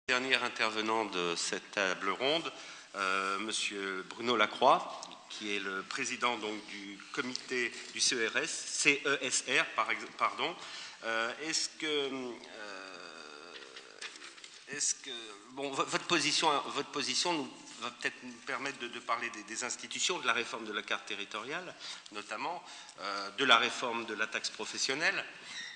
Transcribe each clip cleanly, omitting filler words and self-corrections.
Dernier intervenant de cette table ronde, Monsieur Bruno Lacroix, qui est le président donc, du comité du CESR, pardon. Votre position va peut-être nous permettre de parler des institutions, de la réforme de la carte territoriale, notamment, de la réforme de la taxe professionnelle.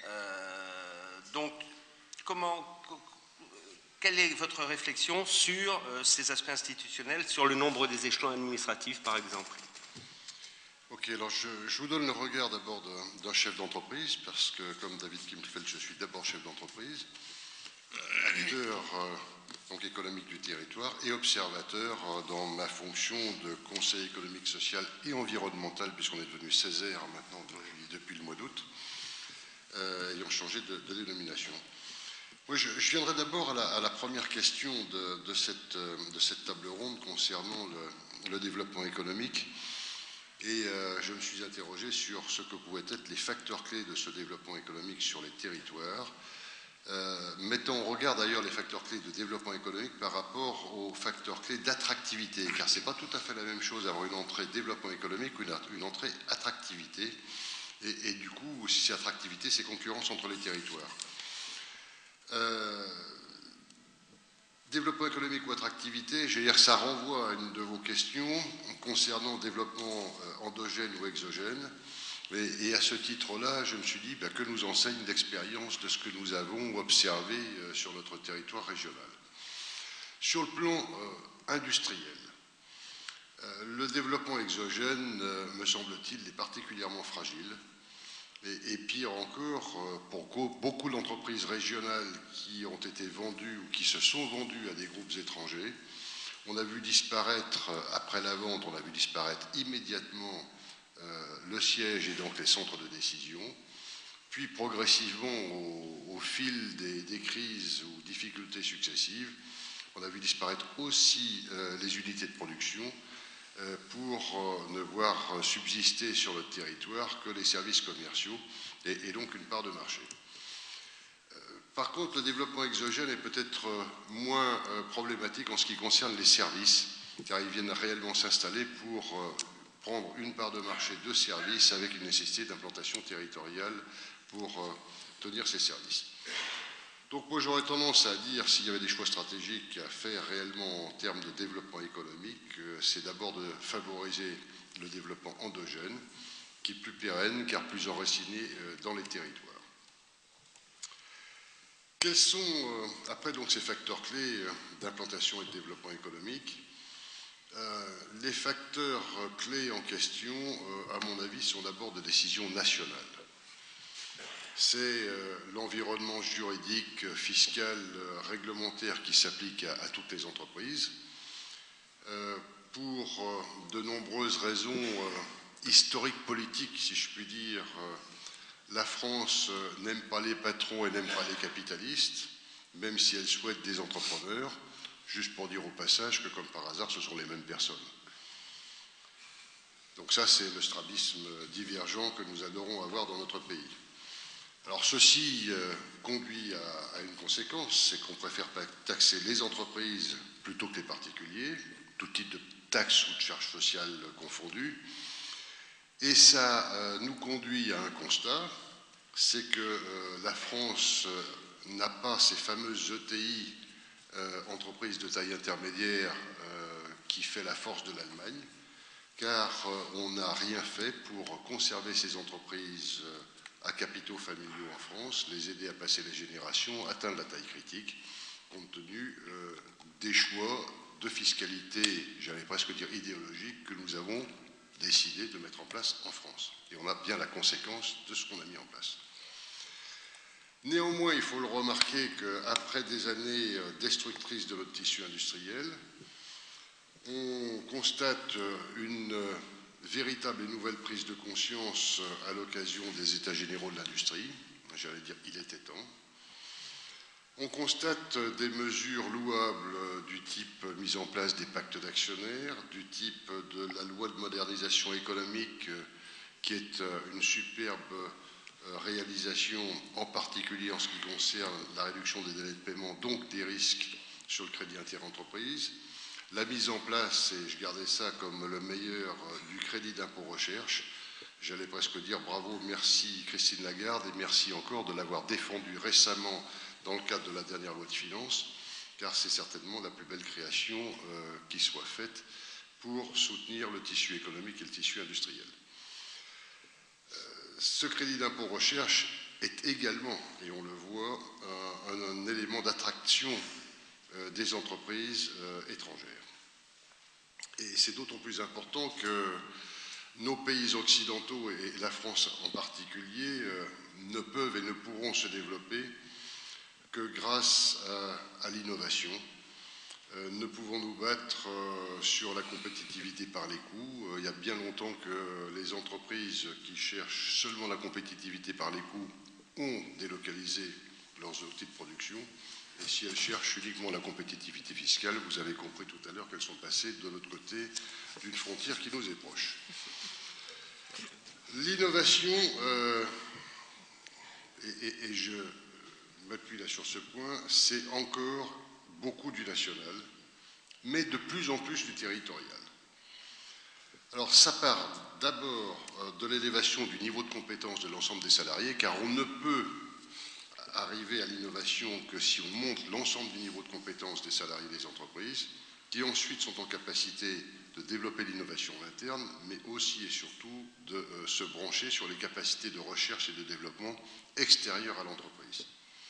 Quelle est votre réflexion sur ces aspects institutionnels, sur le nombre des échelons administratifs, par exemple? Ok, alors je vous donne le regard d'abord d'un chef d'entreprise, parce que comme David Kimmelfeld, je suis d'abord chef d'entreprise, acteur donc économique du territoire et observateur dans ma fonction de conseil économique, social et environnemental, puisqu'on est devenu Césaire maintenant depuis le mois d'août, ayant changé de dénomination. Oui, je viendrai d'abord à la première question de cette table ronde concernant le développement économique. Et je me suis interrogé sur ce que pouvaient être les facteurs clés de ce développement économique sur les territoires, mettant en regard d'ailleurs les facteurs clés de développement économique par rapport aux facteurs clés d'attractivité, car ce n'est pas tout à fait la même chose avoir une entrée développement économique ou une entrée attractivité. Et du coup, si c'est attractivité, c'est concurrence entre les territoires. Développement économique ou attractivité, je veux dire que ça renvoie à une de vos questions concernant développement endogène ou exogène. Et à ce titre-là, je me suis dit que nous enseigne l'expérience de ce que nous avons observé sur notre territoire régional. Sur le plan industriel, le développement exogène, me semble-t-il, est particulièrement fragile. Et pire encore, pour beaucoup d'entreprises régionales qui ont été vendues ou qui se sont vendues à des groupes étrangers, on a vu disparaître, après la vente, on a vu disparaître immédiatement le siège et donc les centres de décision. Puis progressivement, au fil des crises ou difficultés successives, on a vu disparaître aussi les unités de production, pour ne voir subsister sur le territoire que les services commerciaux et donc une part de marché. Par contre, le développement exogène est peut-être moins problématique en ce qui concerne les services, car ils viennent réellement s'installer pour prendre une part de marché de services avec une nécessité d'implantation territoriale pour tenir ces services. Donc moi j'aurais tendance à dire, s'il y avait des choix stratégiques à faire réellement en termes de développement économique, c'est d'abord de favoriser le développement endogène, qui est plus pérenne car plus enraciné dans les territoires. Quels sont, après donc ces facteurs clés d'implantation et de développement économique, les facteurs clés en question, à mon avis, sont d'abord de décision nationale. C'est l'environnement juridique, fiscal, réglementaire qui s'applique à toutes les entreprises. Pour de nombreuses raisons historiques, politiques, si je puis dire, la France n'aime pas les patrons et n'aime pas les capitalistes, même si elle souhaite des entrepreneurs, juste pour dire au passage que, comme par hasard, ce sont les mêmes personnes. Donc ça, c'est le strabisme divergent que nous adorons avoir dans notre pays. Alors ceci conduit à une conséquence, c'est qu'on préfère taxer les entreprises plutôt que les particuliers, tout type de taxes ou de charges sociales confondues. Et ça nous conduit à un constat, c'est que la France n'a pas ces fameuses ETI, entreprises de taille intermédiaire, qui fait la force de l'Allemagne, car on n'a rien fait pour conserver ces entreprises à capitaux familiaux en France, les aider à passer les générations, atteindre la taille critique, compte tenu des choix de fiscalité, j'allais presque dire idéologique, que nous avons décidé de mettre en place en France. Et on a bien la conséquence de ce qu'on a mis en place. Néanmoins, il faut le remarquer qu'après des années destructrices de notre tissu industriel, on constate une véritable et nouvelle prise de conscience à l'occasion des États généraux de l'industrie. J'allais dire, il était temps. On constate des mesures louables du type mise en place des pactes d'actionnaires, du type de la loi de modernisation économique, qui est une superbe réalisation, en particulier en ce qui concerne la réduction des délais de paiement, donc des risques sur le crédit interentreprise, la mise en place, et je gardais ça comme le meilleur, du crédit d'impôt recherche. J'allais presque dire bravo, merci Christine Lagarde et merci encore de l'avoir défendu récemment dans le cadre de la dernière loi de finances, car c'est certainement la plus belle création qui soit faite pour soutenir le tissu économique et le tissu industriel. Ce crédit d'impôt recherche est également, et on le voit, un élément d'attraction des entreprises étrangères. Et c'est d'autant plus important que nos pays occidentaux, et la France en particulier, ne peuvent et ne pourront se développer que grâce à l'innovation. Ne pouvons nous battre sur la compétitivité par les coûts. Il y a bien longtemps que les entreprises qui cherchent seulement la compétitivité par les coûts ont délocalisé leurs outils de production. Et si elles cherchent uniquement la compétitivité fiscale, vous avez compris tout à l'heure qu'elles sont passées de l'autre côté d'une frontière qui nous est proche. L'innovation, et je m'appuie là sur ce point, c'est encore beaucoup du national, mais de plus en plus du territorial. Alors ça part d'abord de l'élévation du niveau de compétence de l'ensemble des salariés, car on ne peut arriver à l'innovation que si on monte l'ensemble du niveau de compétence des salariés des entreprises, qui ensuite sont en capacité de développer l'innovation en interne, mais aussi et surtout de se brancher sur les capacités de recherche et de développement extérieures à l'entreprise.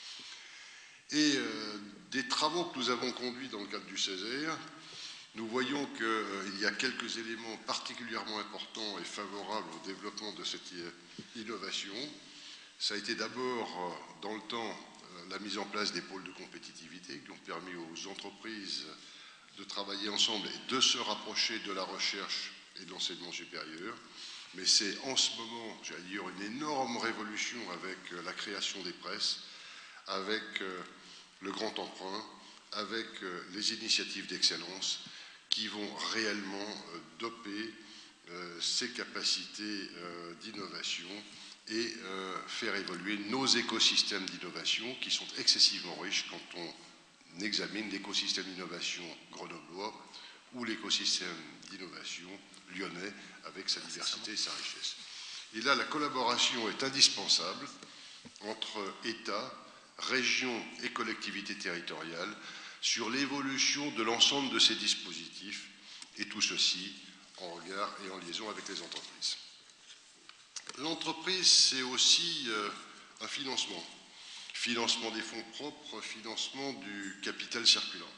Et des travaux que nous avons conduits dans le cadre du Césaire, nous voyons qu'il y a quelques éléments particulièrement importants et favorables au développement de cette innovation. Ça a été d'abord, dans le temps, la mise en place des pôles de compétitivité qui ont permis aux entreprises de travailler ensemble et de se rapprocher de la recherche et de l'enseignement supérieur. Mais c'est en ce moment, j'allais dire, une énorme révolution avec la création des presses, avec le grand emprunt, avec les initiatives d'excellence qui vont réellement doper ces capacités d'innovation et faire évoluer nos écosystèmes d'innovation qui sont excessivement riches quand on examine l'écosystème d'innovation grenoblois ou l'écosystème d'innovation lyonnais avec sa diversité et sa richesse. Et là, la collaboration est indispensable entre État, régions et collectivités territoriales sur l'évolution de l'ensemble de ces dispositifs, et tout ceci en regard et en liaison avec les entreprises. L'entreprise, c'est aussi un financement. Financement des fonds propres, financement du capital circulant.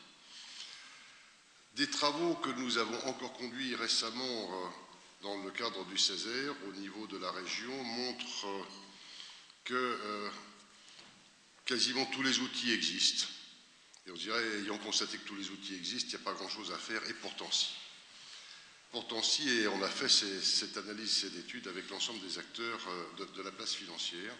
Des travaux que nous avons encore conduits récemment dans le cadre du Césaire au niveau de la région montrent que quasiment tous les outils existent. Et on dirait, ayant constaté que tous les outils existent, il n'y a pas grand-chose à faire, et pourtant si. Pourtant si, et on a fait cette analyse, cette étude avec l'ensemble des acteurs de la place financière.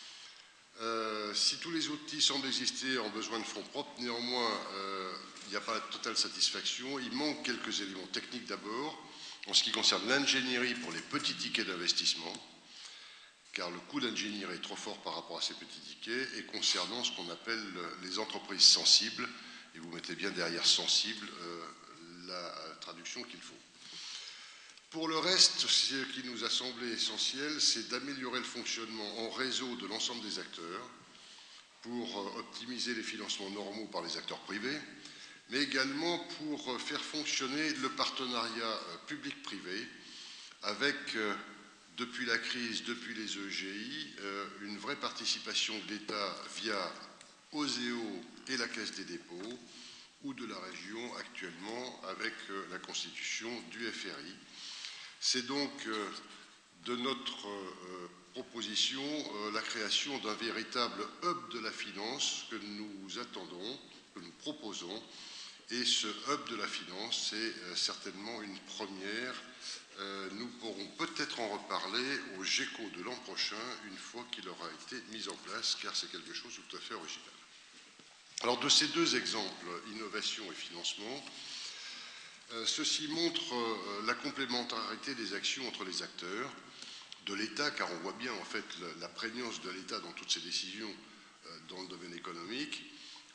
Si tous les outils semblent exister en besoin de fonds propres, néanmoins, il n'y a pas de totale satisfaction. Il manque quelques éléments techniques d'abord, en ce qui concerne l'ingénierie pour les petits tickets d'investissement, car le coût d'ingénierie est trop fort par rapport à ces petits tickets, et concernant ce qu'on appelle les entreprises sensibles, et vous mettez bien derrière sensible la traduction qu'il faut. Pour le reste, ce qui nous a semblé essentiel, c'est d'améliorer le fonctionnement en réseau de l'ensemble des acteurs pour optimiser les financements normaux par les acteurs privés, mais également pour faire fonctionner le partenariat public-privé avec, depuis la crise, depuis les EGI, une vraie participation de l'État via OSEO et la Caisse des dépôts, ou de la région actuellement avec la constitution du FRI. C'est donc de notre proposition la création d'un véritable hub de la finance que nous attendons, que nous proposons. Et ce hub de la finance, c'est certainement une première. Nous pourrons peut-être en reparler au GECO de l'an prochain, une fois qu'il aura été mis en place, car c'est quelque chose de tout à fait original. Alors de ces deux exemples, innovation et financement, ceci montre la complémentarité des actions entre les acteurs, de l'État, car on voit bien en fait la prégnance de l'État dans toutes ces décisions dans le domaine économique,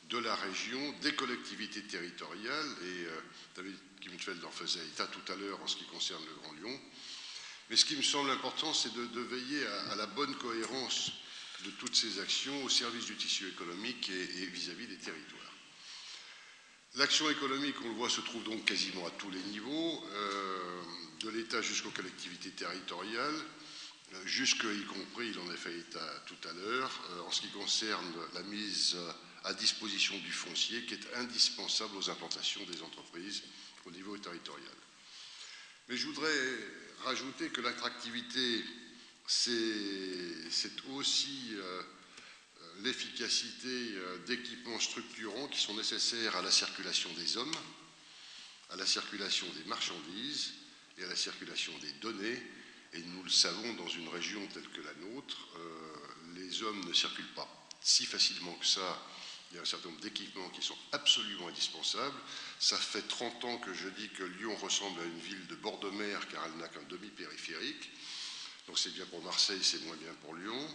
de la région, des collectivités territoriales, et David Kimmelfeld en faisait état tout à l'heure en ce qui concerne le Grand Lyon. Mais ce qui me semble important, c'est de veiller à la bonne cohérence de toutes ces actions au service du tissu économique et vis-à-vis des territoires. L'action économique, on le voit, se trouve donc quasiment à tous les niveaux, de l'État jusqu'aux collectivités territoriales, jusque, y compris, il en a fait état tout à l'heure, en ce qui concerne la mise à disposition du foncier, qui est indispensable aux implantations des entreprises au niveau territorial. Mais je voudrais rajouter que l'attractivité, c'est aussi l'efficacité d'équipements structurants qui sont nécessaires à la circulation des hommes, à la circulation des marchandises et à la circulation des données. Et nous le savons, dans une région telle que la nôtre, les hommes ne circulent pas si facilement que ça. Il y a un certain nombre d'équipements qui sont absolument indispensables. Ça fait 30 ans que je dis que Lyon ressemble à une ville de bord de mer car elle n'a qu'un demi-périphérique. Donc c'est bien pour Marseille, c'est moins bien pour Lyon.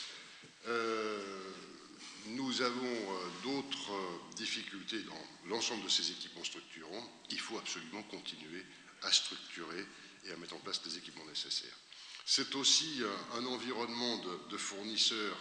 Nous avons d'autres difficultés dans l'ensemble de ces équipements structurants. Il faut absolument continuer à structurer et à mettre en place les équipements nécessaires. C'est aussi un environnement de fournisseurs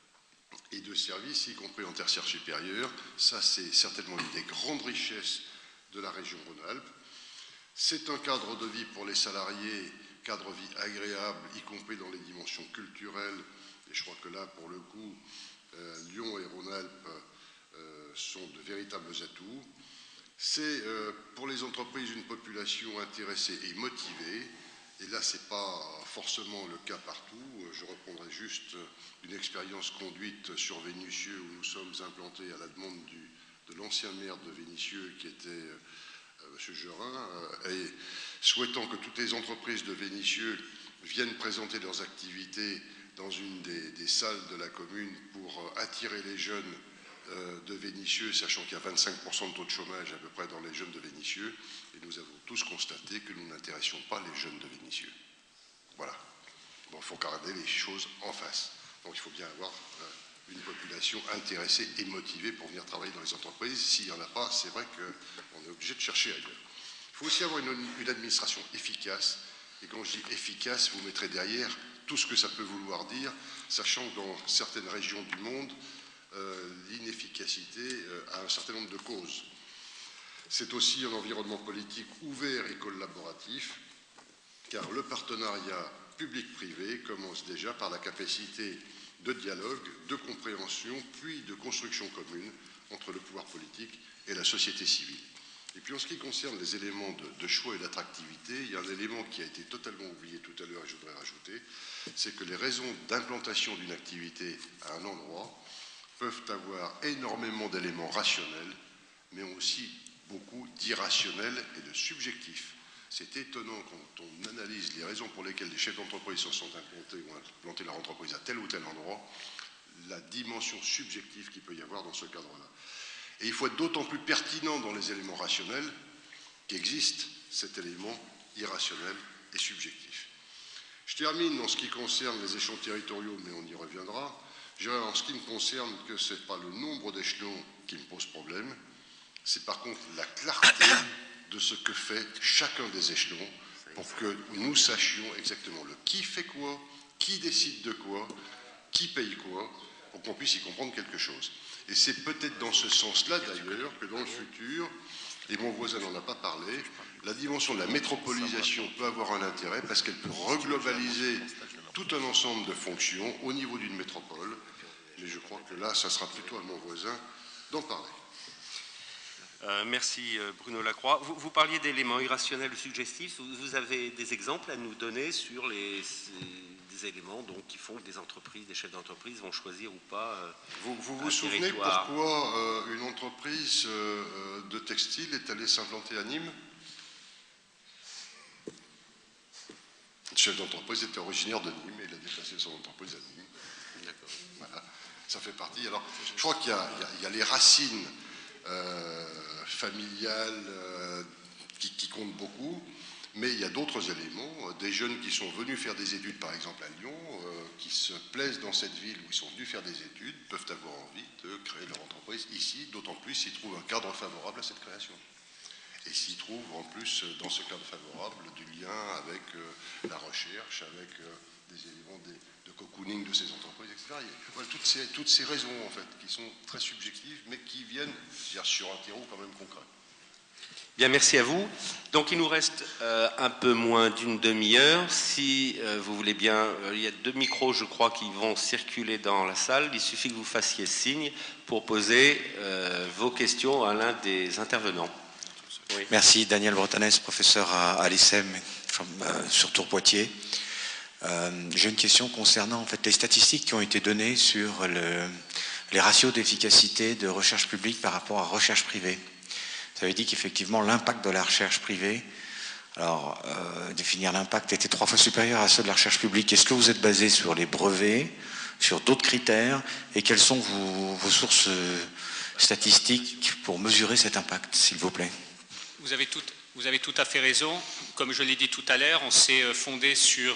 et de services, y compris en tertiaire supérieur. Ça, c'est certainement une des grandes richesses de la région Rhône-Alpes. C'est un cadre de vie pour les salariés, cadre de vie agréable, y compris dans les dimensions culturelles. Et je crois que là, pour le coup, Lyon et Rhône-Alpes sont de véritables atouts. C'est pour les entreprises une population intéressée et motivée. Et là, ce n'est pas forcément le cas partout. Je reprendrai juste une expérience conduite sur Vénissieux, où nous sommes implantés à la demande de l'ancien maire de Vénissieux, qui était M. Gerin, et souhaitant que toutes les entreprises de Vénissieux viennent présenter leurs activités dans une des salles de la commune pour attirer les jeunes de Vénissieux, sachant qu'il y a 25% de taux de chômage à peu près dans les jeunes de Vénissieux, et nous avons tous constaté que nous n'intéressions pas les jeunes de Vénissieux. Voilà. Bon, il faut garder les choses en face. Donc il faut bien avoir une population intéressée et motivée pour venir travailler dans les entreprises. S'il n'y en a pas, c'est vrai qu'on est obligé de chercher ailleurs. Il faut aussi avoir une administration efficace, et quand je dis efficace, vous mettrez derrière tout ce que ça peut vouloir dire, sachant que dans certaines régions du monde, l'inefficacité a un certain nombre de causes. C'est aussi un environnement politique ouvert et collaboratif, car le partenariat public-privé commence déjà par la capacité de dialogue, de compréhension, puis de construction commune entre le pouvoir politique et la société civile. Et puis en ce qui concerne les éléments de choix et d'attractivité, il y a un élément qui a été totalement oublié tout à l'heure et je voudrais rajouter, c'est que les raisons d'implantation d'une activité à un endroit peuvent avoir énormément d'éléments rationnels, mais aussi beaucoup d'irrationnels et de subjectifs. C'est étonnant quand on analyse les raisons pour lesquelles les chefs d'entreprise se sont implantés ou implanté leur entreprise à tel ou tel endroit, la dimension subjective qu'il peut y avoir dans ce cadre-là. Et il faut être d'autant plus pertinent dans les éléments rationnels qu'existe cet élément irrationnel et subjectif. Je termine en ce qui concerne les échelons territoriaux, mais on y reviendra. Je dirais en ce qui me concerne que ce n'est pas le nombre d'échelons qui me pose problème, c'est par contre la clarté de ce que fait chacun des échelons pour que nous sachions exactement le qui fait quoi, qui décide de quoi, qui paye quoi, pour qu'on puisse y comprendre quelque chose. Et c'est peut-être dans ce sens-là d'ailleurs que dans le futur, et mon voisin n'en a pas parlé, la dimension de la métropolisation peut avoir un intérêt parce qu'elle peut reglobaliser tout un ensemble de fonctions au niveau d'une métropole. Mais je crois que là, ça sera plutôt à mon voisin d'en parler. Merci Bruno Lacroix. Vous parliez d'éléments irrationnels ou suggestifs. Vous avez des exemples à nous donner sur des éléments donc, qui font que des entreprises, des chefs d'entreprise vont choisir ou pas Vous vous souvenez pourquoi une entreprise de textile est allée s'implanter à Nîmes? Le chef d'entreprise était originaire de Nîmes et il a déplacé son entreprise à Nîmes. D'accord. Voilà, ça fait partie. Alors, je crois qu'il y a les racines familiales qui comptent beaucoup, Mais il y a d'autres éléments, des jeunes qui sont venus faire des études, par exemple à Lyon, qui se plaisent dans cette ville où ils sont venus faire des études, peuvent avoir envie de créer leur entreprise ici, d'autant plus s'ils trouvent un cadre favorable à cette création. Et s'ils trouvent en plus, dans ce cadre favorable, du lien avec la recherche, avec des éléments de cocooning de ces entreprises, etc. Voilà, toutes ces raisons, en fait, qui sont très subjectives, mais qui viennent sur un terreau quand même concret. Bien, merci à vous. Donc, il nous reste un peu moins d'une demi-heure. Si vous voulez bien, il y a 2 micros, je crois, qui vont circuler dans la salle. Il suffit que vous fassiez signe pour poser vos questions à l'un des intervenants. Oui. Merci, Daniel Bretanès, professeur à l'ICEM sur Tours-Poitiers. J'ai une question concernant en fait, les statistiques qui ont été données sur les ratios d'efficacité de recherche publique par rapport à recherche privée. Vous avez dit qu'effectivement l'impact de la recherche privée, alors définir l'impact était 3 fois supérieur à ceux de la recherche publique. Est-ce que vous êtes basé sur les brevets, sur d'autres critères, et quelles sont vos sources statistiques pour mesurer cet impact, s'il vous plaît? Vous avez tout à fait raison. Comme je l'ai dit tout à l'heure, on s'est fondé sur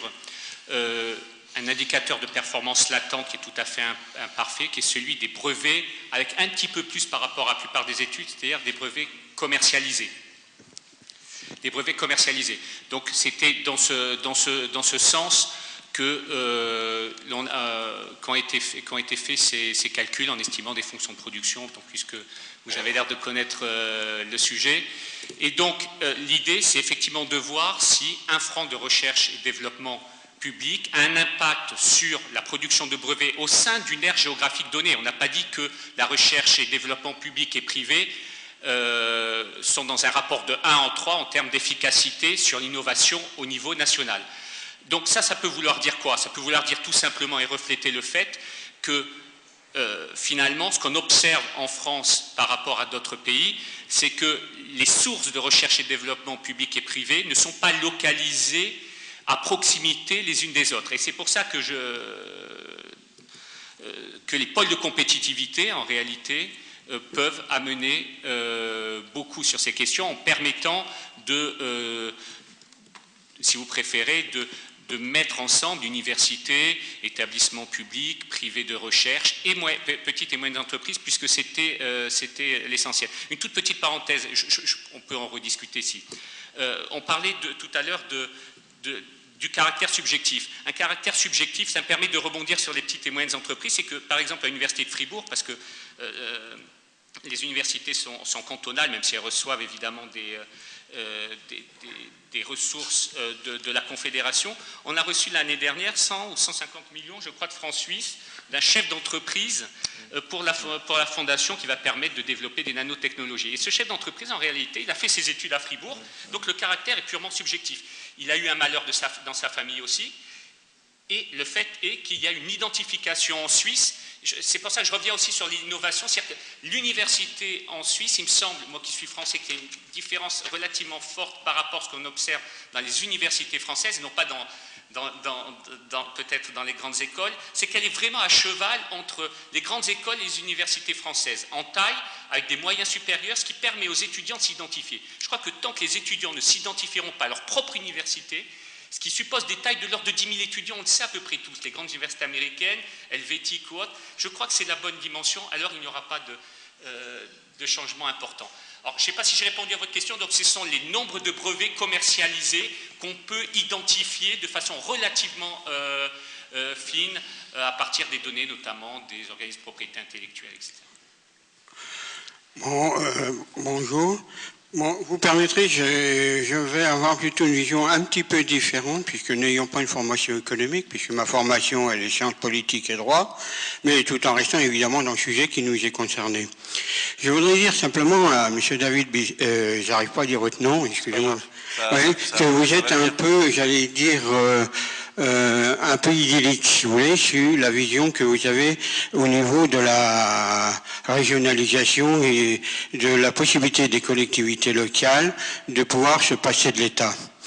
un indicateur de performance latent qui est tout à fait imparfait, qui est celui des brevets, avec un petit peu plus par rapport à la plupart des études, c'est-à-dire des brevets commercialisés. Des brevets commercialisés. Donc c'était dans ce sens que qu'ont été faits ces calculs en estimant des fonctions de production, donc, puisque vous avez l'air de connaître le sujet. Et donc l'idée, c'est effectivement de voir si un franc de recherche et développement public a un impact sur la production de brevets au sein d'une aire géographique donnée. On n'a pas dit que la recherche et développement public et privé sont dans un rapport de 1 en 3 en termes d'efficacité sur l'innovation au niveau national. Donc ça peut vouloir dire quoi? Ça peut vouloir dire tout simplement et refléter le fait que finalement, ce qu'on observe en France par rapport à d'autres pays, c'est que les sources de recherche et développement public et privé ne sont pas localisées à proximité les unes des autres. Et c'est pour ça que les pôles de compétitivité, en réalité, peuvent amener beaucoup sur ces questions en permettant de, si vous préférez, de mettre ensemble universités, établissements publics, privés de recherche et petites et moyennes entreprises, puisque c'était l'essentiel. Une toute petite parenthèse, on peut en rediscuter ici. On parlait tout à l'heure du caractère subjectif. Un caractère subjectif, ça me permet de rebondir sur les petites et moyennes entreprises. C'est que, par exemple, à l'université de Fribourg, parce que les universités sont cantonales, même si elles reçoivent évidemment des ressources de la Confédération, on a reçu l'année dernière 100 ou 150 millions, je crois, de francs suisses d'un chef d'entreprise pour la fondation qui va permettre de développer des nanotechnologies. Et ce chef d'entreprise, en réalité, il a fait ses études à Fribourg, donc le caractère est purement subjectif. Il a eu un malheur dans sa famille aussi, et le fait est qu'il y a une identification en Suisse. C'est pour ça que je reviens aussi sur l'innovation. C'est-à-dire que l'université en Suisse, il me semble, moi qui suis français, qu'il y a une différence relativement forte par rapport à ce qu'on observe dans les universités françaises, non pas peut-être dans les grandes écoles, c'est qu'elle est vraiment à cheval entre les grandes écoles et les universités françaises, en taille, avec des moyens supérieurs, ce qui permet aux étudiants de s'identifier. Je crois que tant que les étudiants ne s'identifieront pas à leur propre université, ce qui suppose des tailles de l'ordre de 10 000 étudiants, on le sait à peu près tous, les grandes universités américaines, helvétiques ou autres, je crois que c'est la bonne dimension, alors il n'y aura pas de changement important. Alors, je ne sais pas si j'ai répondu à votre question, donc ce sont les nombres de brevets commercialisés qu'on peut identifier de façon relativement fine à partir des données, notamment des organismes de propriété intellectuelle, etc. Bonjour. Bon, vous permettrez, je vais avoir plutôt une vision un petit peu différente, puisque n'ayant pas une formation économique, puisque ma formation elle est sciences politiques et droit, mais tout en restant évidemment dans le sujet qui nous est concerné. Je voudrais dire simplement à M. David, j'arrive pas à dire votre nom, excusez-moi, que vous êtes un peu, j'allais dire, un peu idyllique, si vous voulez, sur la vision que vous avez au niveau de la régionalisation et de la possibilité des collectivités locales de pouvoir se passer de l'État.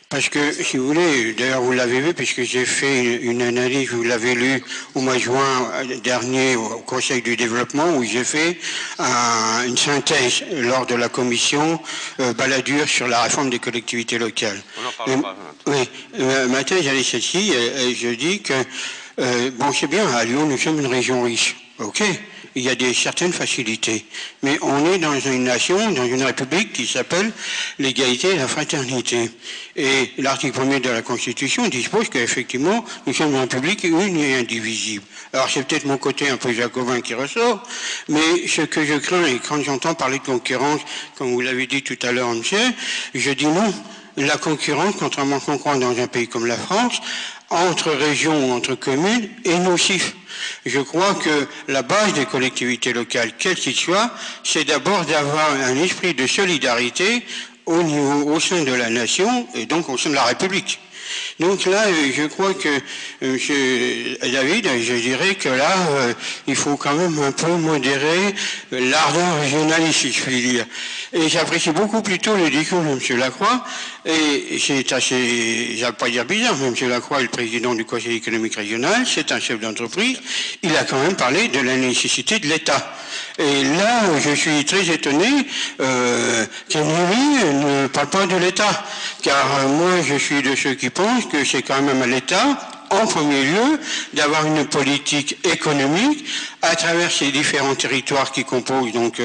Parce que, si vous voulez, d'ailleurs vous l'avez vu, puisque j'ai fait une analyse, vous l'avez lu au mois de juin dernier au Conseil du développement, où j'ai fait une synthèse lors de la commission Balladur sur la réforme des collectivités locales. On en parlera. Oui, ma thèse, elle est celle-ci, je dis que, bon, c'est bien, à Lyon, nous sommes une région riche, ok, il y a certaines facilités, mais on est dans une nation, dans une république qui s'appelle l'égalité et la fraternité. Et l'article 1er de la Constitution dispose qu'effectivement, nous sommes une république une et indivisible. Alors c'est peut-être mon côté un peu jacobin qui ressort, mais ce que je crains, et quand j'entends parler de concurrence, comme vous l'avez dit tout à l'heure, monsieur, je dis non. La concurrence, contrairement à ce qu'on croit dans un pays comme la France, entre régions ou entre communes, est nocif. Je crois que la base des collectivités locales, quelles qu'elles soient, c'est d'abord d'avoir un esprit de solidarité au sein de la nation et donc au sein de la République. Donc là, je crois que, M. David, je dirais que là, il faut quand même un peu modérer l'ardeur régionaliste, si je puis dire. Et j'apprécie beaucoup plutôt le discours de M. Lacroix, et c'est assez, j'allais pas dire bizarre, mais M. Lacroix est le président du Conseil économique régional, c'est un chef d'entreprise, il a quand même parlé de la nécessité de l'État. Et là, je suis très étonné qu'Henry ne parle pas de l'État, car moi, je suis de ceux qui pensent que c'est quand même à l'État, en premier lieu, d'avoir une politique économique à travers ces différents territoires qui composent donc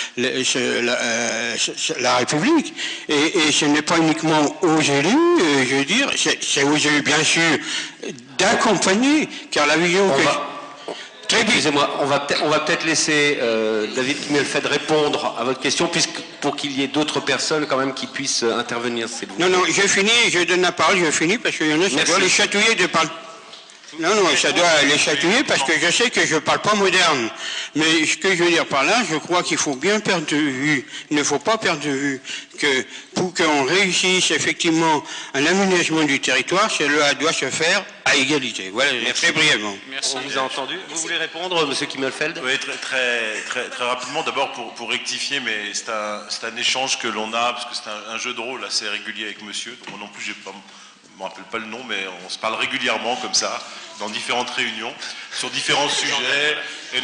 la République. Et ce n'est pas uniquement aux élus, je veux dire, c'est aux élus bien sûr d'accompagner, car la vision que... Excusez-moi, on va peut-être laisser David Kimmelfeld répondre à votre question, pour qu'il y ait d'autres personnes quand même qui puissent intervenir. Non, je finis, je donne la parole, je finis, parce qu'il y en a, ça doit les chatouiller de parler. Non, ça doit les chatouiller parce que je sais que je ne parle pas moderne. Mais ce que je veux dire par là, je crois qu'il faut bien perdre de vue, il ne faut pas perdre de vue que pour qu'on réussisse effectivement un aménagement du territoire, cela doit se faire à égalité. Voilà, très brièvement. Merci. On vous a entendu. Vous voulez répondre, M. Kimmelfeld? Oui, très rapidement. D'abord pour rectifier, mais c'est un échange que l'on a, parce que c'est un jeu de rôle assez régulier avec monsieur. Donc moi non plus, je ne me rappelle pas le nom, mais on se parle régulièrement comme ça, dans différentes réunions, sur différents sujets.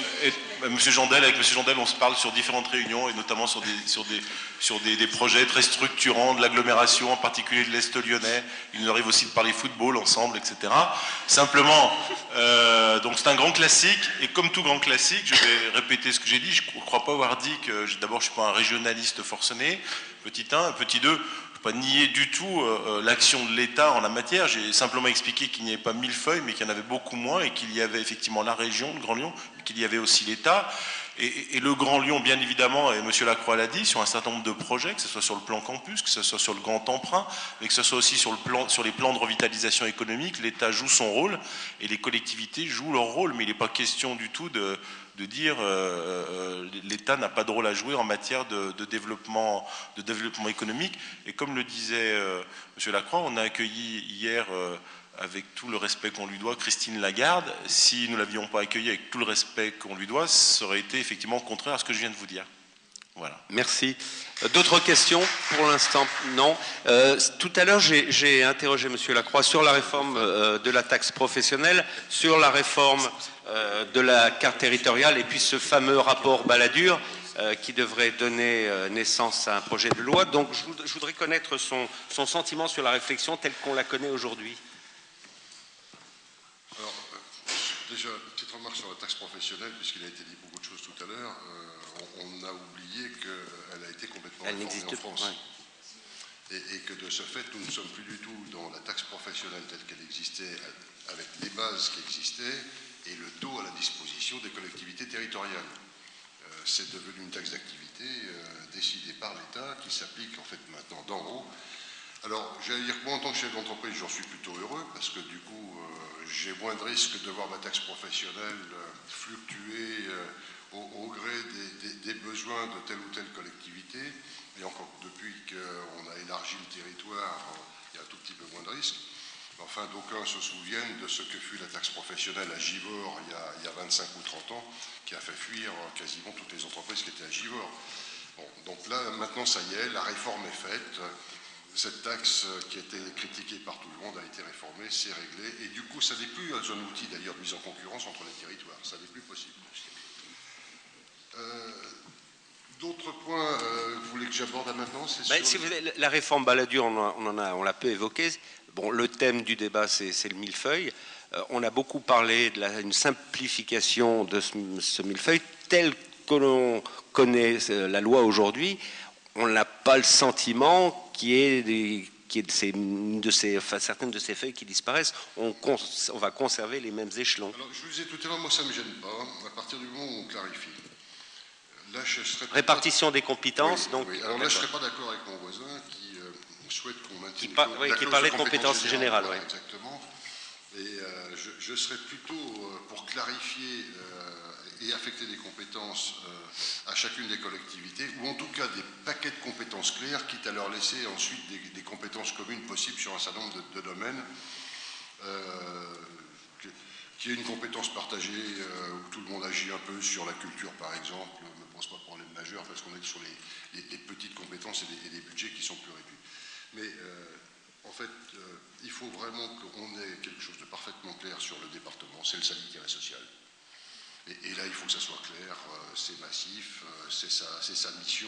Avec M. Jandel, on se parle sur différentes réunions, et notamment sur des projets très structurants de l'agglomération, en particulier de l'Est lyonnais. Il nous arrive aussi de parler football ensemble, etc. Simplement, donc c'est un grand classique, et comme tout grand classique, je vais répéter ce que j'ai dit. Je ne crois pas avoir dit que, d'abord, je ne suis pas un régionaliste forcené, petit 1, petit 2. Pas nier du tout l'action de l'État en la matière. J'ai simplement expliqué qu'il n'y avait pas 1000 feuilles, mais qu'il y en avait beaucoup moins, et qu'il y avait effectivement la région, le Grand Lyon, mais qu'il y avait aussi l'État. Et le Grand Lyon, bien évidemment, et M. Lacroix l'a dit, sur un certain nombre de projets, que ce soit sur le plan campus, que ce soit sur le grand emprunt, mais que ce soit aussi sur les plans de revitalisation économique, l'État joue son rôle, et les collectivités jouent leur rôle. Mais il n'est pas question du tout de dire l'État n'a pas de rôle à jouer en matière de développement économique. Et comme le disait M. Lacroix, on a accueilli hier, avec tout le respect qu'on lui doit, Christine Lagarde. Si nous ne l'avions pas accueillie avec tout le respect qu'on lui doit, ça aurait été effectivement contraire à ce que je viens de vous dire. Voilà. Merci. D'autres questions? Pour l'instant, non. Tout à l'heure, j'ai interrogé M. Lacroix sur la réforme de la taxe professionnelle, sur la réforme de la carte territoriale, et puis ce fameux rapport Balladur qui devrait donner naissance à un projet de loi. Donc, je voudrais connaître son sentiment sur la réflexion telle qu'on la connaît aujourd'hui. Alors, déjà, une petite remarque sur la taxe professionnelle, puisqu'il a été dit beaucoup de choses tout à l'heure. On a oublié qu'elle a été complètement réformée en France. Ouais. Et que de ce fait, nous ne sommes plus du tout dans la taxe professionnelle telle qu'elle existait, avec les bases qui existaient, et le taux à la disposition des collectivités territoriales. C'est devenu une taxe d'activité décidée par l'État, qui s'applique en fait maintenant d'en haut. Alors, j'allais dire que moi, en tant que chef d'entreprise, j'en suis plutôt heureux, parce que du coup, j'ai moins de risques de voir ma taxe professionnelle fluctuer au gré des besoins de telle ou telle collectivité. Et encore, depuis qu'on a élargi le territoire, il y a un tout petit peu moins de risques. Enfin, d'aucuns se souviennent de ce que fut la taxe professionnelle à Givors il y a 25 ou 30 ans, qui a fait fuir quasiment toutes les entreprises qui étaient à Givors. Bon, donc là, maintenant, ça y est, la réforme est faite. cette taxe qui a été critiquée par tout le monde a été réformée, c'est réglé, et du coup, ça n'est plus un outil d'ailleurs de mise en concurrence entre les territoires, ça n'est plus possible. D'autres points que vous voulez que j'aborde maintenant, c'est si vous voulez, la réforme Balladur, on l'a peu évoqué. Bon, le thème du débat, c'est le millefeuille. On a beaucoup parlé d'une simplification de ce millefeuille tel que l'on connaît la loi aujourd'hui. On n'a pas le sentiment qu'il y ait certaines de ces feuilles qui disparaissent. On va conserver les mêmes échelons. Alors, je vous disais tout à l'heure, moi ça ne me gêne pas, à partir du moment où on clarifie. Là, je serais répartition des compétences. Oui, donc. Oui. Alors là, je ne serais pas d'accord avec mon voisin qui souhaite qu'on maintienne qui parlait de compétences générales. Voilà, exactement. Et je serais plutôt pour clarifier et affecter des compétences à chacune des collectivités, ou en tout cas des paquets de compétences clairs, quitte à leur laisser ensuite des compétences communes possibles sur un certain nombre de domaines. Qu'il y ait une compétence partagée où tout le monde agit un peu sur la culture, par exemple, ne me pose pas de problème majeur, parce qu'on est sur les petites compétences et les budgets qui sont plus réduits. Mais en fait, il faut vraiment qu'on ait quelque chose de parfaitement clair sur le département, c'est le sanitaire et social. Et là, il faut que ça soit clair, c'est massif, c'est sa mission.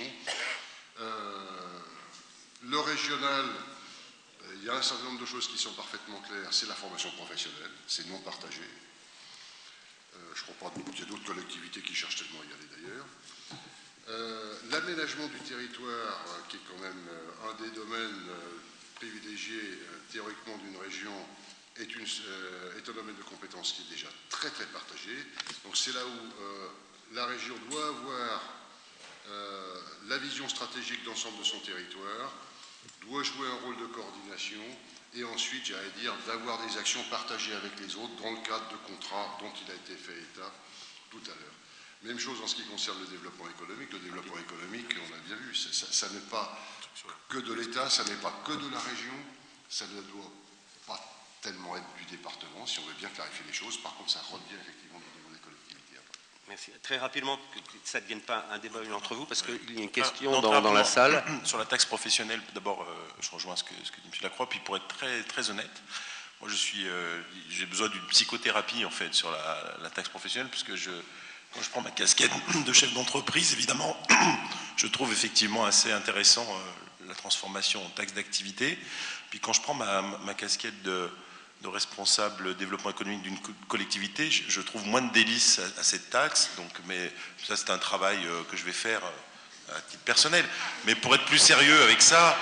Le régional, il y a un certain nombre de choses qui sont parfaitement claires, c'est la formation professionnelle, c'est non partagé. Je crois pas qu'il y a d'autres collectivités qui cherchent tellement à y aller d'ailleurs. L'aménagement du territoire, qui est quand même un des domaines privilégiés théoriquement d'une région, est un domaine de compétences qui est déjà très très partagé. Donc c'est là où la région doit avoir la vision stratégique d'ensemble de son territoire, doit jouer un rôle de coordination et ensuite, j'allais dire, d'avoir des actions partagées avec les autres dans le cadre de contrats dont il a été fait état tout à l'heure. Même chose en ce qui concerne le développement économique. Le développement économique, on a bien vu, ça n'est pas que de l'État, ça n'est pas que de la région, ça ne doit pas tellement être du département, si on veut bien clarifier les choses. Par contre, ça revient effectivement au niveau des collectivités. Merci. Très rapidement, que ça ne devienne pas un débat entre vous, parce qu'il y a une question dans la salle. Sur la taxe professionnelle, d'abord, je rejoins ce que dit M. Lacroix, puis pour être très, très honnête, moi j'ai besoin d'une psychothérapie en fait sur la taxe professionnelle, puisque quand je prends ma casquette de chef d'entreprise, évidemment, je trouve effectivement assez intéressant la transformation en taxe d'activité. Puis quand je prends ma casquette de responsable développement économique d'une collectivité, je trouve moins de délices à cette taxe. Donc, mais ça, c'est un travail que je vais faire à titre personnel. Mais pour être plus sérieux avec ça,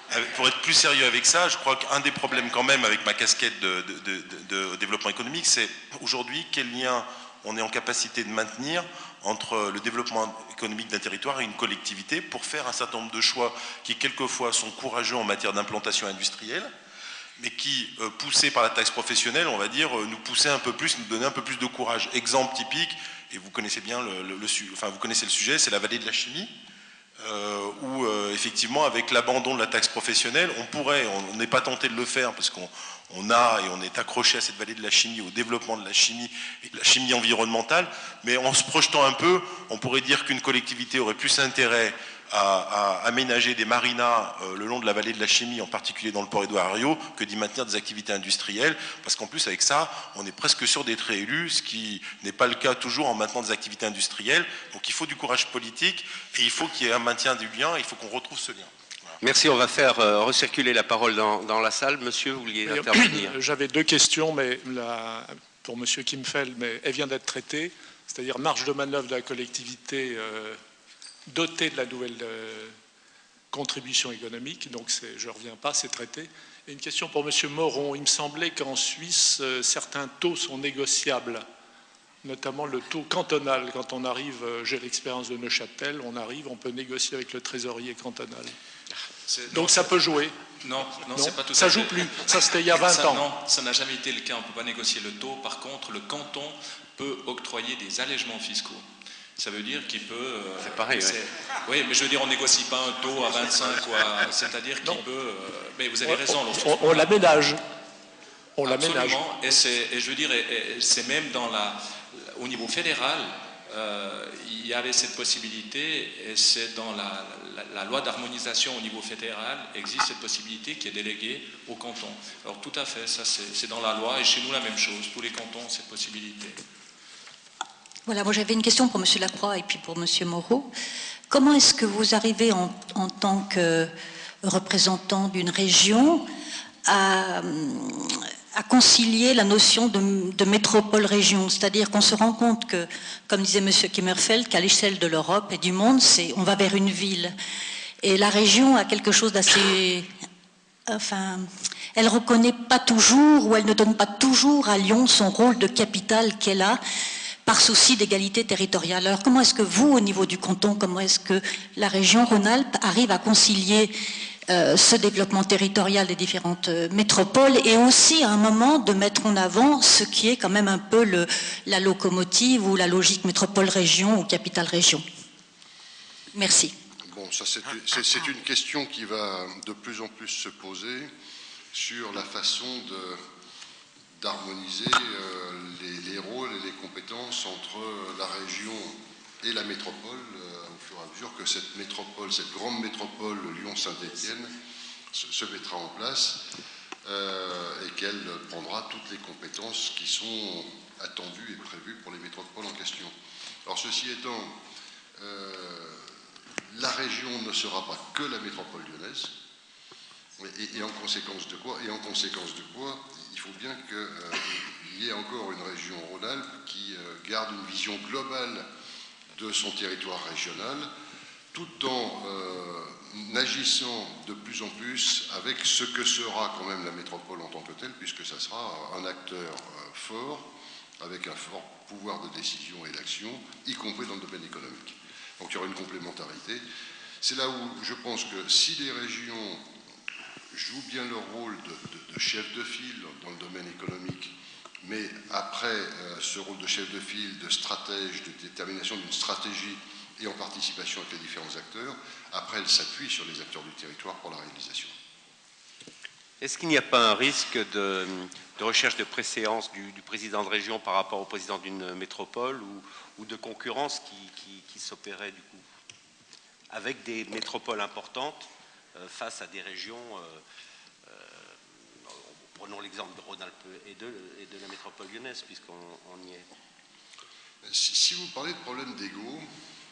je crois qu'un des problèmes quand même avec ma casquette de développement économique, c'est aujourd'hui quel lien on est en capacité de maintenir entre le développement économique d'un territoire et une collectivité pour faire un certain nombre de choix qui quelquefois sont courageux en matière d'implantation industrielle, mais qui, poussés par la taxe professionnelle, on va dire, nous poussaient un peu plus, nous donnaient un peu plus de courage. Exemple typique, et vous connaissez bien vous connaissez le sujet, c'est la vallée de la chimie, où effectivement, avec l'abandon de la taxe professionnelle, on n'est pas tenté de le faire parce qu'on est accroché à cette vallée de la chimie, au développement de la chimie et de la chimie environnementale, mais en se projetant un peu, on pourrait dire qu'une collectivité aurait plus intérêt à aménager des marinas le long de la vallée de la chimie, en particulier dans le port Édouard Herriot, que d'y maintenir des activités industrielles, parce qu'en plus avec ça, on est presque sûr d'être réélu, ce qui n'est pas le cas toujours en maintenant des activités industrielles. Donc il faut du courage politique, et il faut qu'il y ait un maintien du lien, il faut qu'on retrouve ce lien. Voilà. Merci, on va faire recirculer la parole dans la salle. Monsieur, vous vouliez intervenir? J'avais deux questions, mais pour Monsieur Kimfeld, mais elle vient d'être traitée, c'est-à-dire marge de manœuvre de la collectivité dotée de la nouvelle contribution économique, donc je ne reviens pas, c'est traité. Et une question pour M. Moron. Il me semblait qu'en Suisse, certains taux sont négociables, notamment le taux cantonal. Quand on arrive, j'ai l'expérience de Neuchâtel, on peut négocier avec le trésorier cantonal. Donc ça peut jouer. Non, c'est pas tout ça à fait. joue plus. Ça, c'était il y a 20 ans. Non, ça n'a jamais été le cas. On ne peut pas négocier le taux. Par contre, le canton peut octroyer des allègements fiscaux. Ça veut dire qu'il peut... c'est pareil, oui. Oui, mais je veux dire, on ne négocie pas un taux à 25, c'est-à-dire qu'il peut... mais vous avez raison. On l'aménage. On l'aménage. Absolument. Et je veux dire, c'est même au niveau fédéral, il y avait cette possibilité, et c'est dans la loi d'harmonisation au niveau fédéral, existe cette possibilité qui est déléguée au canton. Alors tout à fait, ça c'est dans la loi, et chez nous la même chose, tous les cantons ont cette possibilité. Voilà, moi j'avais une question pour M. Lacroix et puis pour M. Moreau. Comment est-ce que vous arrivez en tant que représentant d'une région à concilier la notion de métropole-région? C'est-à-dire qu'on se rend compte que, comme disait M. Kimmerfeld, qu'à l'échelle de l'Europe et du monde, on va vers une ville. Et la région a quelque chose d'assez... Enfin, elle ne reconnaît pas toujours, ou elle ne donne pas toujours à Lyon son rôle de capitale qu'elle a, par souci d'égalité territoriale. Alors comment est-ce que vous, au niveau du canton, comment est-ce que la région Rhône-Alpes arrive à concilier ce développement territorial des différentes métropoles et aussi à un moment de mettre en avant ce qui est quand même un peu la locomotive ou la logique métropole-région ou capitale-région? Merci. Bon, ça c'est une question qui va de plus en plus se poser sur la façon d'harmoniser les rôles et les compétences entre la région et la métropole au fur et à mesure que cette métropole, cette grande métropole Lyon-Saint-Étienne se mettra en place et qu'elle prendra toutes les compétences qui sont attendues et prévues pour les métropoles en question. Alors ceci étant, la région ne sera pas que la métropole lyonnaise. Et en conséquence de quoi, il faut bien qu'il y ait encore une région Rhône-Alpes qui garde une vision globale de son territoire régional, tout en agissant de plus en plus avec ce que sera quand même la métropole en tant que telle, puisque ça sera un acteur fort, avec un fort pouvoir de décision et d'action, y compris dans le domaine économique. Donc il y aura une complémentarité. C'est là où je pense que si les régions jouent bien leur rôle de chef de file dans le domaine économique, mais après ce rôle de chef de file, de stratège, de détermination d'une stratégie et en participation avec les différents acteurs, après elles s'appuient sur les acteurs du territoire pour la réalisation. Est-ce qu'il n'y a pas un risque de recherche de préséance du président de région par rapport au président d'une métropole ou de concurrence qui s'opérait du coup avec des métropoles importantes face à des régions, prenons l'exemple de Rhône-Alpes et de la métropole lyonnaise, puisqu'on y est. Si vous parlez de problèmes d'ego,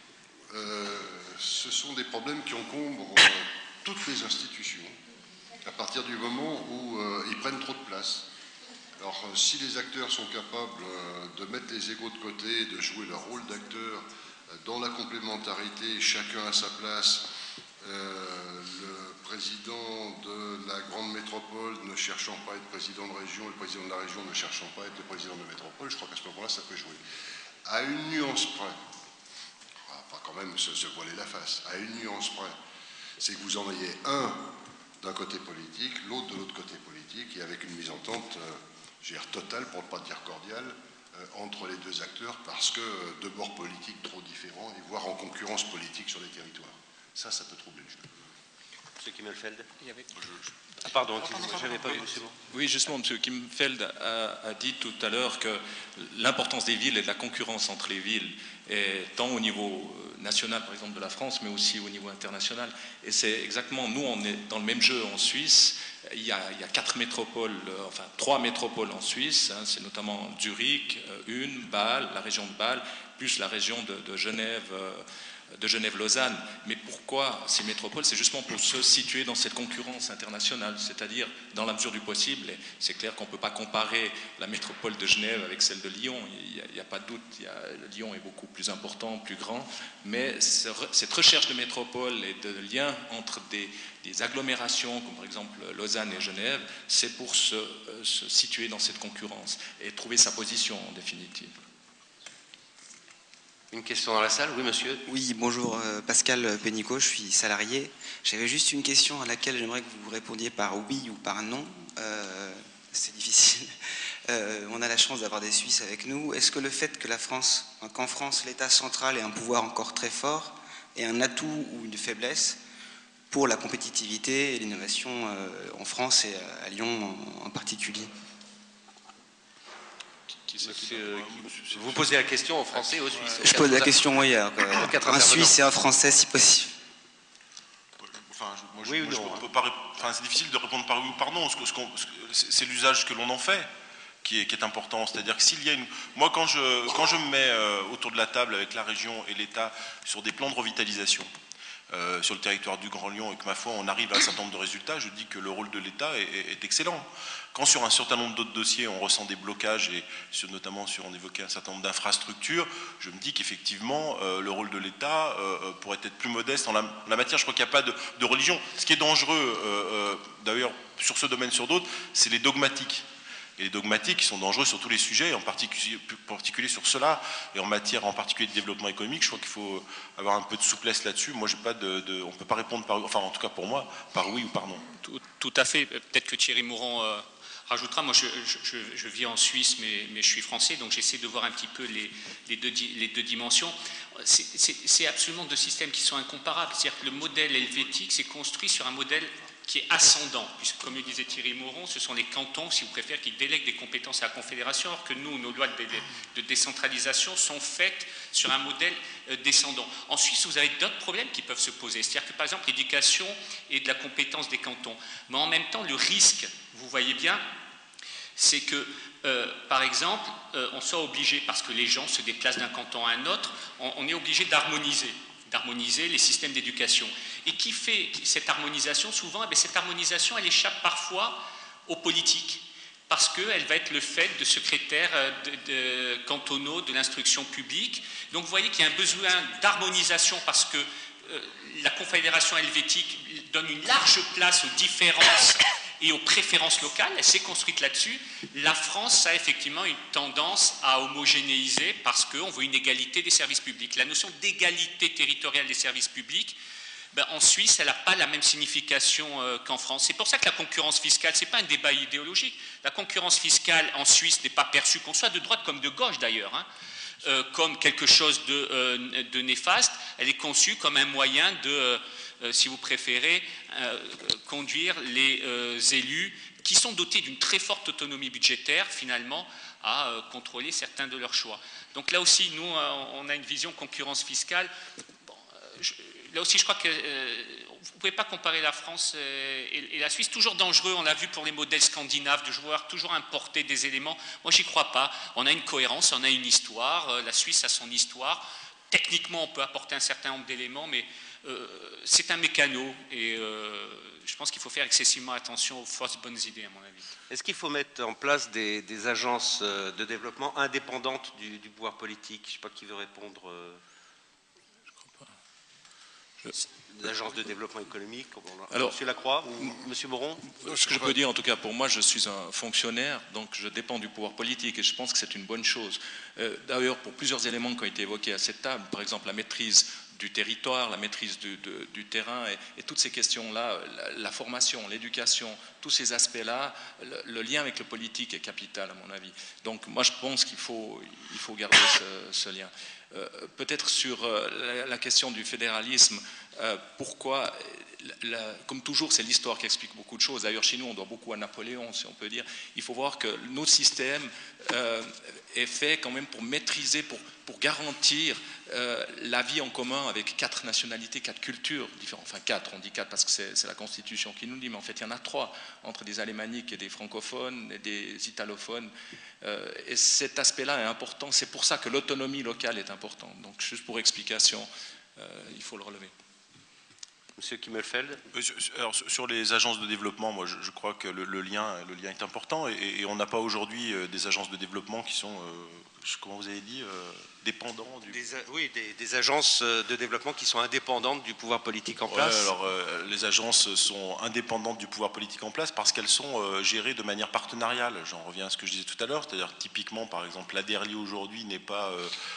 ce sont des problèmes qui encombrent toutes les institutions, à partir du moment où ils prennent trop de place. Alors, si les acteurs sont capables de mettre les égos de côté, de jouer leur rôle d'acteur dans la complémentarité, chacun à sa place, le président de la grande métropole ne cherchant pas à être président de région, le président de la région ne cherchant pas à être le président de métropole, je crois qu'à ce moment-là, ça peut jouer. À une nuance près, on va pas quand même se voiler la face, à une nuance près, c'est que vous en ayez un d'un côté politique, l'autre de l'autre côté politique, et avec une mise en tente, je veux dire, totale, pour ne pas dire cordiale, entre les deux acteurs, parce que de bords politiques trop différents, et voire en concurrence politique sur les territoires. Ça peut troubler le jeu. M. Kimmelfeld. Ah pardon, je n'avais pas vu. Oui, justement, M. Kimmelfeld a dit tout à l'heure que l'importance des villes et de la concurrence entre les villes, est tant au niveau national, par exemple, de la France, mais aussi au niveau international. Et c'est exactement, nous, on est dans le même jeu en Suisse. Il y a 4 métropoles, enfin 3 métropoles en Suisse, hein, c'est notamment Zurich, Bâle, la région de Bâle, plus la région de Genève-Lausanne. Mais pourquoi ces métropoles? C'est justement pour se situer dans cette concurrence internationale, c'est-à-dire dans la mesure du possible. Et c'est clair qu'on ne peut pas comparer la métropole de Genève avec celle de Lyon, il n'y a pas de doute, Lyon est beaucoup plus important, plus grand, mais cette recherche de métropole et de liens entre des agglomérations, comme par exemple Lausanne et Genève, c'est pour se situer dans cette concurrence et trouver sa position en définitive. Une question dans la salle, oui monsieur. Oui, bonjour, Pascal Pénicaud, je suis salarié. J'avais juste une question à laquelle j'aimerais que vous répondiez par oui ou par non. C'est difficile. On a la chance d'avoir des Suisses avec nous. Est-ce que le fait que qu'en France, l'État central ait un pouvoir encore très fort est un atout ou une faiblesse pour la compétitivité et l'innovation en France et à Lyon en particulier? Vous posez la question en français ou au Suisse? Je pose la question, oui, un Suisse et un Français si possible. c'est difficile de répondre par oui ou par non. C'est l'usage que l'on en fait qui est important. C'est-à-dire que s'il y a une... Moi, quand je me mets autour de la table avec la région et l'État sur des plans de revitalisation sur le territoire du Grand Lyon et que, ma foi, on arrive à un certain nombre de résultats, je dis que le rôle de l'État est excellent. Quand sur un certain nombre d'autres dossiers, on ressent des blocages, et notamment on évoquait un certain nombre d'infrastructures, je me dis qu'effectivement, le rôle de l'État pourrait être plus modeste en la matière. Je crois qu'il n'y a pas de religion. Ce qui est dangereux, d'ailleurs, sur ce domaine, sur d'autres, c'est les dogmatiques. Et les dogmatiques sont dangereux sur tous les sujets, en particulier sur cela, et en matière en particulier de développement économique. Je crois qu'il faut avoir un peu de souplesse là-dessus. Moi, j'ai pas on ne peut pas répondre par, enfin en tout cas pour moi, par oui ou par non. Tout à fait. Peut-être que Thierry Mauron rajoutera. Moi, je vis en Suisse, mais je suis français, donc j'essaie de voir un petit peu les deux dimensions. C'est absolument deux systèmes qui sont incomparables. C'est-à-dire que le modèle helvétique s'est construit sur un modèle qui est ascendant, puisque, comme le disait Thierry Mauron, ce sont les cantons, si vous préférez, qui délèguent des compétences à la Confédération, alors que nous, nos lois de décentralisation sont faites sur un modèle descendant. En Suisse, vous avez d'autres problèmes qui peuvent se poser, c'est-à-dire que, par exemple, l'éducation est de la compétence des cantons. Mais en même temps, le risque, vous voyez bien, c'est que, par exemple, on soit obligé, parce que les gens se déplacent d'un canton à un autre, on est obligé d'harmoniser les systèmes d'éducation. Et qui fait cette harmonisation? Souvent, cette harmonisation, elle échappe parfois aux politiques, parce qu'elle va être le fait de secrétaires cantonaux de l'instruction publique. Donc vous voyez qu'il y a un besoin d'harmonisation, parce que la Confédération helvétique donne une large place aux différences et aux préférences locales, elle s'est construite là-dessus. La France a effectivement une tendance à homogénéiser parce qu'on veut une égalité des services publics. La notion d'égalité territoriale des services publics, en Suisse, elle n'a pas la même signification qu'en France. C'est pour ça que la concurrence fiscale, ce n'est pas un débat idéologique. La concurrence fiscale en Suisse n'est pas perçue, qu'on soit de droite comme de gauche d'ailleurs, comme quelque chose de néfaste. Elle est conçue comme un moyen de... si vous préférez, conduire les élus qui sont dotés d'une très forte autonomie budgétaire, finalement, à contrôler certains de leurs choix. Donc là aussi, nous, on a une vision concurrence fiscale. Bon, là aussi, je crois que vous ne pouvez pas comparer la France et la Suisse. Toujours dangereux, on l'a vu pour les modèles scandinaves, de vouloir toujours importer des éléments. Moi, j'y crois pas. On a une cohérence, on a une histoire. La Suisse a son histoire. Techniquement, on peut apporter un certain nombre d'éléments, mais c'est un mécano et je pense qu'il faut faire excessivement attention aux fausses bonnes idées, à mon avis. Est-ce qu'il faut mettre en place des agences de développement indépendantes du pouvoir politique? Je ne sais pas qui veut répondre. Je crois pas. L'agence de développement économique, alors, Monsieur Lacroix ou Monsieur Moron? Ce que je peux dire, en tout cas pour moi, je suis un fonctionnaire, donc je dépends du pouvoir politique et je pense que c'est une bonne chose. D'ailleurs, pour plusieurs éléments qui ont été évoqués à cette table, par exemple la maîtrise du territoire, la maîtrise du terrain et toutes ces questions-là, la formation, l'éducation, tous ces aspects-là, le lien avec le politique est capital à mon avis. Donc moi je pense qu'il faut garder ce lien. Peut-être sur la question du fédéralisme, pourquoi, comme toujours c'est l'histoire qui explique beaucoup de choses, d'ailleurs chez nous on doit beaucoup à Napoléon si on peut dire, il faut voir que notre système est fait quand même pour maîtriser, pour garantir la vie en commun avec 4 nationalités, 4 cultures différentes, enfin 4, on dit 4 parce que c'est la Constitution qui nous le dit, mais en fait il y en a 3, entre des alémaniques et des francophones et des italophones, et cet aspect-là est important, c'est pour ça que l'autonomie locale est importante, donc juste pour explication, il faut le relever. Monsieur Kimmelfeld. Alors, sur les agences de développement, moi je crois que le lien est important et on n'a pas aujourd'hui des agences de développement qui sont, comment vous avez dit, dépendants du... Des agences de développement qui sont indépendantes du pouvoir politique en place. Alors, les agences sont indépendantes du pouvoir politique en place parce qu'elles sont gérées de manière partenariale. J'en reviens à ce que je disais tout à l'heure, c'est-à-dire typiquement, par exemple, l'ADERLI aujourd'hui n'est pas...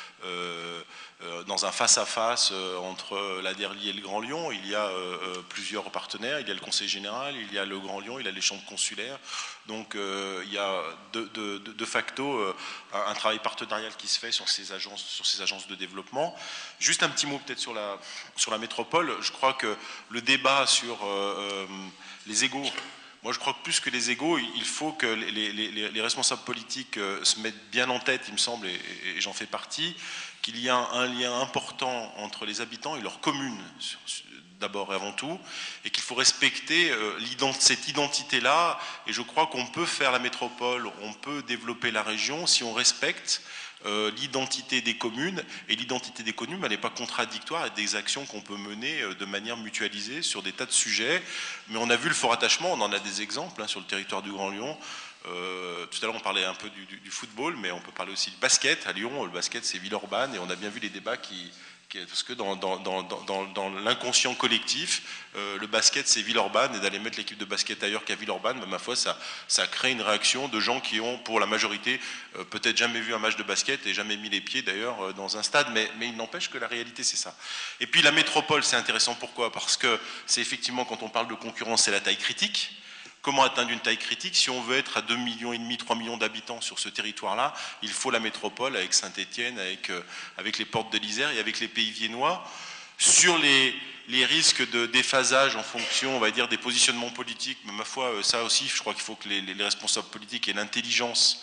dans un face-à-face entre l'ADERLI et le Grand Lyon, il y a plusieurs partenaires, il y a le Conseil général, il y a le Grand Lyon, il y a les chambres consulaires, donc il y a de facto un travail partenarial qui se fait sur ces agences de développement. Juste un petit mot peut-être sur la métropole, je crois que le débat sur les égaux, moi je crois que plus que les égaux, il faut que les responsables politiques se mettent bien en tête, il me semble, et j'en fais partie, qu'il y a un lien important entre les habitants et leurs communes d'abord et avant tout, et qu'il faut respecter cette identité-là, et je crois qu'on peut faire la métropole, on peut développer la région si on respecte l'identité des communes, et l'identité des communes, elle n'est pas contradictoire avec des actions qu'on peut mener de manière mutualisée sur des tas de sujets, mais on a vu le fort attachement, on en a des exemples sur le territoire du Grand Lyon. Tout à l'heure on parlait un peu du football, mais on peut parler aussi du basket à Lyon. Le basket c'est Villeurbanne, et on a bien vu les débats parce que dans l'inconscient collectif, le basket c'est Villeurbanne, et d'aller mettre l'équipe de basket ailleurs qu'à Villeurbanne, ma foi ça crée une réaction de gens qui ont pour la majorité peut-être jamais vu un match de basket et jamais mis les pieds d'ailleurs dans un stade, mais il n'empêche que la réalité c'est ça. Et puis la métropole c'est intéressant, pourquoi? Parce que c'est effectivement, quand on parle de concurrence, c'est la taille critique. Comment atteindre une taille critique? Si on veut être à 2,5 millions, 3 millions d'habitants sur ce territoire-là, il faut la métropole avec Saint-Étienne, avec les portes de l'Isère et avec les Pays viennois. Sur les risques de déphasage en fonction, on va dire, des positionnements politiques, mais ma foi, ça aussi, je crois qu'il faut que les responsables politiques aient l'intelligence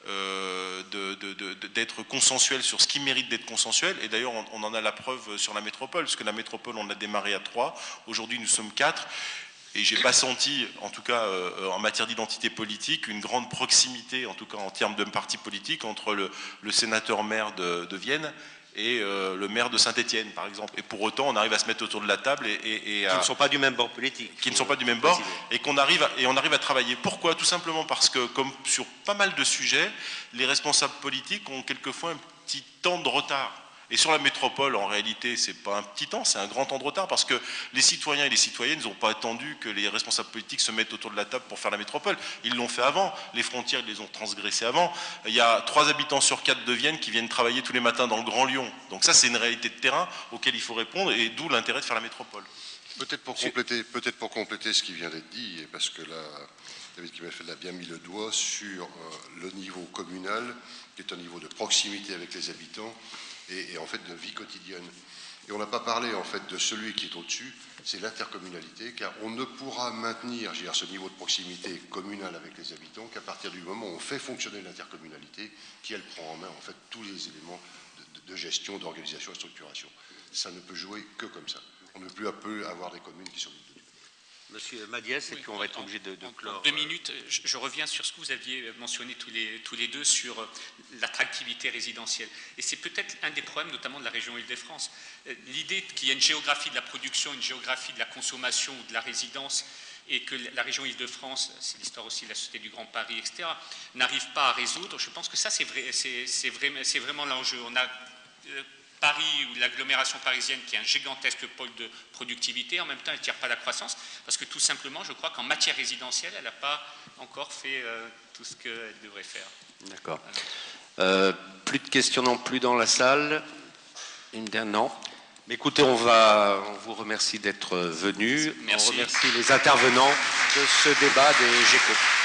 d'être consensuels sur ce qui mérite d'être consensuel. Et d'ailleurs, on en a la preuve sur la métropole, parce que la métropole, on a démarré à 3, aujourd'hui nous sommes 4. Et j'ai pas senti, en tout cas en matière d'identité politique, une grande proximité, en tout cas en termes de parti politique, entre le sénateur-maire de Vienne et le maire de Saint-Étienne, par exemple. Et pour autant, on arrive à se mettre autour de la table qui ne sont pas du même bord politique. Qui ne sont pas du même bord, et on arrive à travailler. Pourquoi? Tout simplement parce que, comme sur pas mal de sujets, les responsables politiques ont quelquefois un petit temps de retard. Et sur la métropole, en réalité, c'est pas un petit temps, c'est un grand temps de retard, parce que les citoyens et les citoyennes n'ont pas attendu que les responsables politiques se mettent autour de la table pour faire la métropole. Ils l'ont fait avant, les frontières, ils les ont transgressées avant. Il y a 3 habitants sur 4 de Vienne qui viennent travailler tous les matins dans le Grand Lyon. Donc ça, c'est une réalité de terrain auquel il faut répondre, et d'où l'intérêt de faire la métropole. Peut-être pour compléter ce qui vient d'être dit, parce que là, David Kimmelfeld a bien mis le doigt sur le niveau communal, qui est un niveau de proximité avec les habitants, et en fait de vie quotidienne. Et on n'a pas parlé en fait de celui qui est au-dessus, c'est l'intercommunalité, car on ne pourra maintenir, je veux dire, ce niveau de proximité communale avec les habitants qu'à partir du moment où on fait fonctionner l'intercommunalité, qui elle prend en main en fait tous les éléments de gestion, d'organisation et de structuration. Ça ne peut jouer que comme ça. On ne peut plus avoir des communes qui sont vides. Monsieur Madiès, et puis on va être obligé de clore. En 2 minutes, je reviens sur ce que vous aviez mentionné tous les deux sur l'attractivité résidentielle. Et c'est peut-être un des problèmes, notamment de la région Île-de-France. L'idée qu'il y a une géographie de la production, une géographie de la consommation ou de la résidence, et que la région Île-de-France, c'est l'histoire aussi de la Société du Grand Paris, etc., n'arrive pas à résoudre. Je pense que ça, c'est vraiment l'enjeu. On a Paris, ou l'agglomération parisienne, qui est un gigantesque pôle de productivité, en même temps elle ne tire pas la croissance, parce que tout simplement, je crois qu'en matière résidentielle, elle n'a pas encore fait tout ce qu'elle devrait faire. D'accord. Plus de questions non plus dans la salle. Non. Mais écoutez, on vous remercie d'être venus. Merci. On remercie les intervenants de ce débat des GECO.